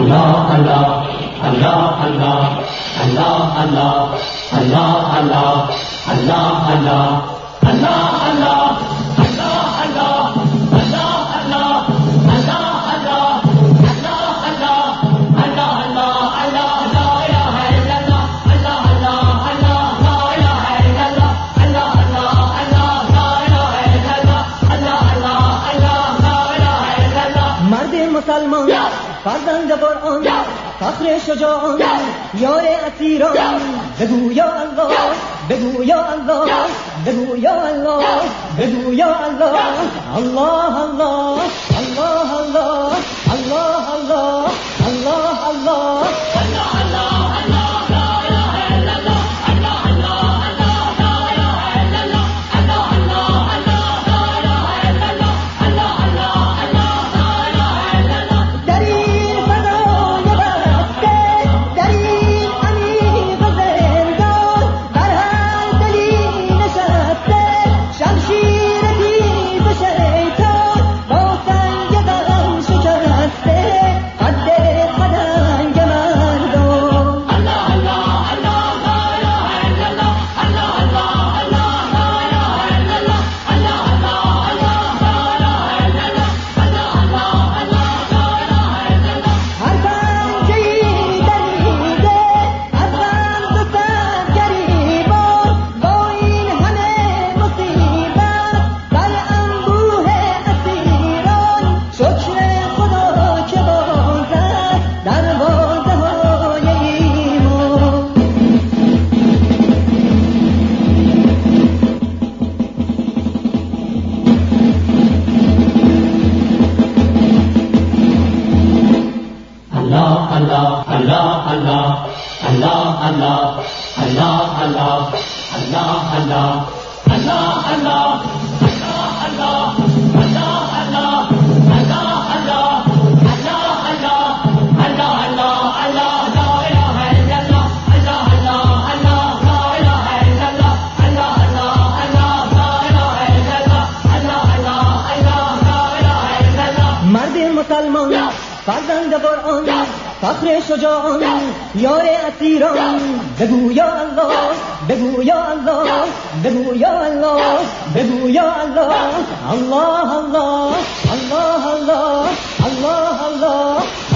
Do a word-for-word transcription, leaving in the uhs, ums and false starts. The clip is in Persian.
Allah, Allah, Allah, Allah, Allah, Allah, Allah, Allah, Allah, Allah, Allah, Allah, Allah, مسلمان فرزند قرآن فخر شجاعان یار اسیران بگو یا الله بگو یا الله بگو یا الله بگو یا الله الله الله الله الله الله الله الله الله Allah, Allah, Allah, Allah, Allah, Allah, Allah, Allah, Allah, Allah, مسلمان فرزند قرآن فخر شجاعان یار اسیران بگو یا الله بگو یا الله بگو یا الله بگو یا الله الله الله الله الله الله الله